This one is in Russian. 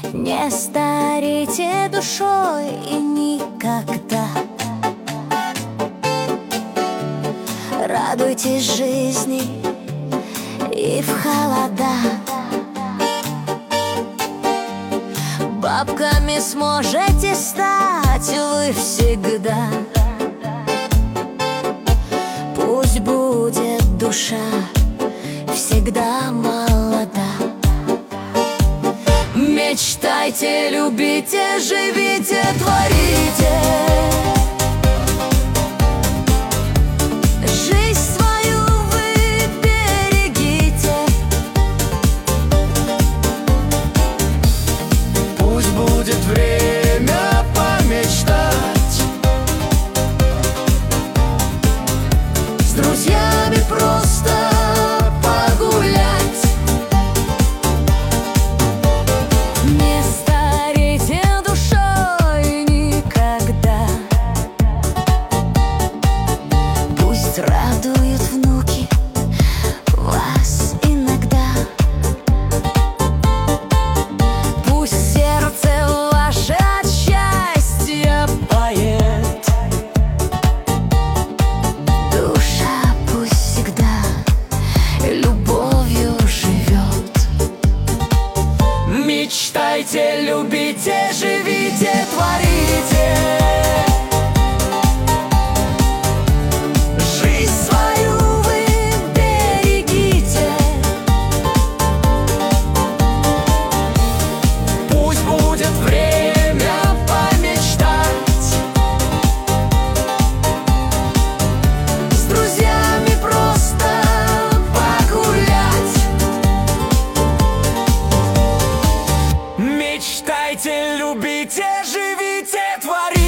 Не старейте душой и никогда. Радуйтесь жизни и в холода. Бабками сможете стать вы всегда. Пусть будет душа всегда молода. Мечтайте, любите, живите, творите. Жизнь свою вы берегите. Пусть будет время помечтать, С друзьями просто погулять. Не старейте душой никогда. Пусть радуют внуки вас иногда. Пусть сердце ваше от счастья поет. Душа пусть всегда любовью живет. мечтайте, любите, живите, творите. Жизнь свою вы берегите. Пусть будет время помечтать, С друзьями просто погулять. мечтайте, любите, живите, творите.